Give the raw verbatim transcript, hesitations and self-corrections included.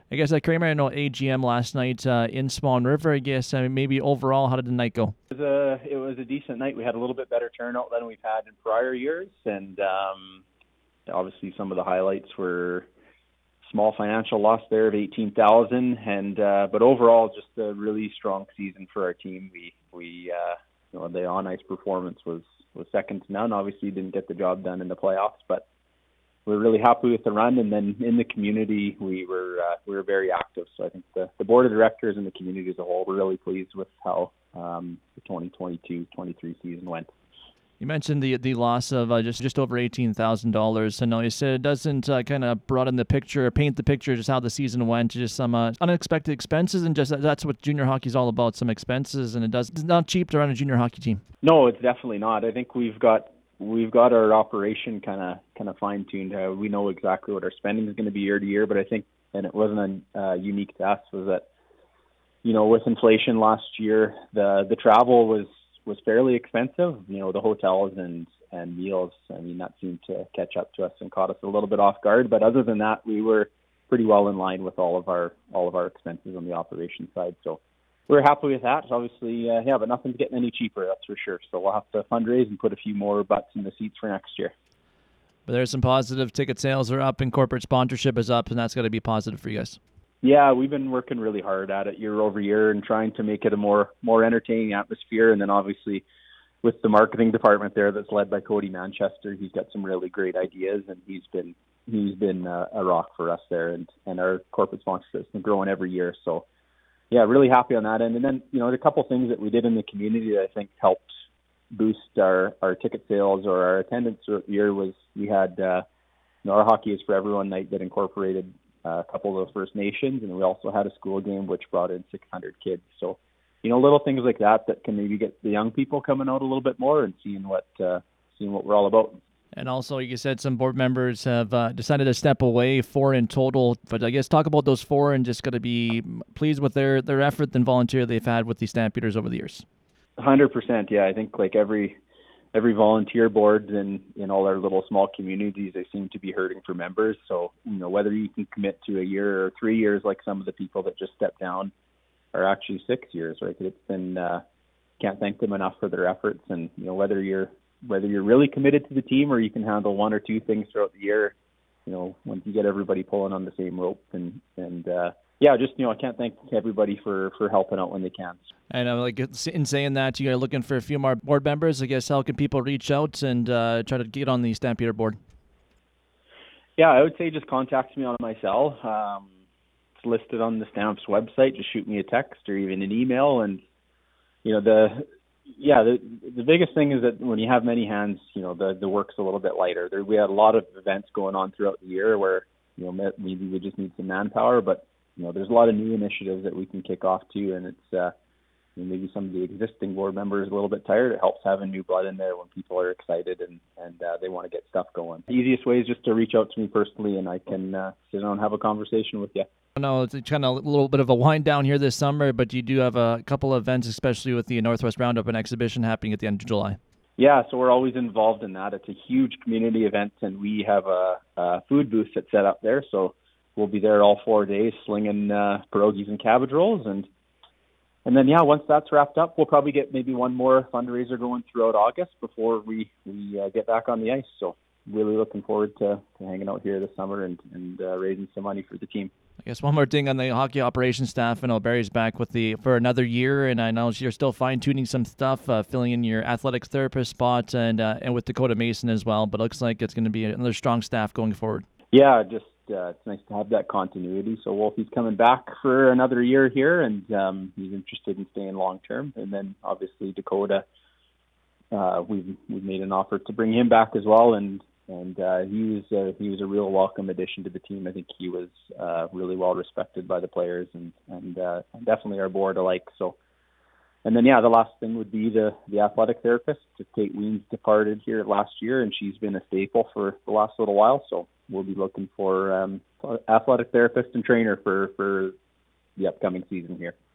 I guess uh, Kramer, I know A G M last night uh, in Swan River. I guess uh, maybe overall, how did the night go? It was a it was a decent night. We had a little bit better turnout than we've had in prior years, and um, obviously some of the highlights were small financial loss there of eighteen thousand, and uh, but overall just a really strong season for our team. We we uh, you know, the on ice performance was was second to none. Obviously, didn't get the job done in the playoffs, but we're really happy with the run. And then in the community, we were uh, we were very active. So I think the, the board of directors and the community as a whole were really pleased with how um, the twenty twenty-two twenty-three season went. You mentioned the the loss of uh, just just over eighteen thousand dollars. I know you said it doesn't uh, kind of broaden the picture, paint the picture, just how the season went, just some uh, unexpected expenses, and just that's what junior hockey is all about, some expenses, and it does it's not cheap to run a junior hockey team. No, it's definitely not. I think we've got we've got our operation kind of kind of fine tuned. Uh, we know exactly what our spending is going to be year to year, but I think, and it wasn't uh, unique to us, was that you know with inflation last year, the the travel was. was fairly expensive, you know, the hotels and, and meals. I mean, that seemed to catch up to us and caught us a little bit off guard. But other than that, we were pretty well in line with all of our all of our expenses on the operation side. So we're happy with that. Obviously, uh, yeah, but nothing's getting any cheaper, that's for sure. So we'll have to fundraise and put a few more butts in the seats for next year. But there's some positive. Ticket sales are up and corporate sponsorship is up, and that's got to be positive for you guys. Yeah, we've been working really hard at it year over year and trying to make it a more more entertaining atmosphere. And then obviously with the marketing department there that's led by Cody Manchester, he's got some really great ideas, and he's been he's been uh, a rock for us there. And, and our corporate sponsorship's been growing every year. So yeah, really happy on that end. And then, you know, a couple things that we did in the community that I think helped boost our, our ticket sales or our attendance year was we had uh, you know, our Hockey is for Everyone night that incorporated a couple of those First Nations, and we also had a school game which brought in six hundred kids. So, you know, little things like that that can maybe get the young people coming out a little bit more and seeing what uh, seeing what we're all about. And also, you said some board members have uh, decided to step away, four in total. But I guess talk about those four and just got to be pleased with their, their effort and volunteer they've had with the Stampeders over the years. one hundred percent, yeah. I think like every every volunteer board in, in all our little small communities, they seem to be hurting for members. So, you know, whether you can commit to a year or three years, like some of the people that just stepped down are actually six years, right? It's been, uh, can't thank them enough for their efforts. And, you know, whether you're, whether you're really committed to the team or you can handle one or two things throughout the year, you know, once you get everybody pulling on the same rope and, and, uh, yeah, just, you know, I can't thank everybody for, for helping out when they can. And uh, like in saying that, you're looking for a few more board members. I guess how can people reach out and uh, try to get on the Stampeder board? Yeah, I would say just contact me on my cell. Um, it's listed on the Stamps website. Just shoot me a text or even an email. And, you know, the yeah, the the biggest thing is that when you have many hands, you know, the, the work's a little bit lighter. There, we had a lot of events going on throughout the year where, you know, maybe we just need some manpower, but you know, there's a lot of new initiatives that we can kick off too, and it's uh, maybe some of the existing board members are a little bit tired. It helps having new blood in there when people are excited and and uh, they want to get stuff going. The easiest way is just to reach out to me personally, and I can uh, sit down and have a conversation with you. I know it's kind of a little bit of a wind down here this summer, but you do have a couple of events, especially with the Northwest Roundup and exhibition happening at the end of July. Yeah, so we're always involved in that. It's a huge community event, and we have a, a food booth that's set up there, so we'll be there all four days slinging uh, pierogies and cabbage rolls. And and then, yeah, once that's wrapped up, we'll probably get maybe one more fundraiser going throughout August before we, we uh, get back on the ice. So really looking forward to, to hanging out here this summer and, and uh, raising some money for the team. I guess one more thing on the hockey operations staff. I know Barry's back with the for another year, and I know you're still fine-tuning some stuff, uh, filling in your athletic therapist spot and, uh, and with Dakota Mason as well. But it looks like it's going to be another strong staff going forward. Yeah, just Uh, it's nice to have that continuity. So Wolfie's coming back for another year here, and um, he's interested in staying long term. And then obviously Dakota, uh, we've we've made an offer to bring him back as well, and and uh, he was uh, he was a real welcome addition to the team. I think he was uh, really well respected by the players and and uh, definitely our board alike. So. And then, yeah, the last thing would be the, the athletic therapist. Kate Weens departed here last year, and she's been a staple for the last little while. So we'll be looking for um, athletic therapist and trainer for, for the upcoming season here.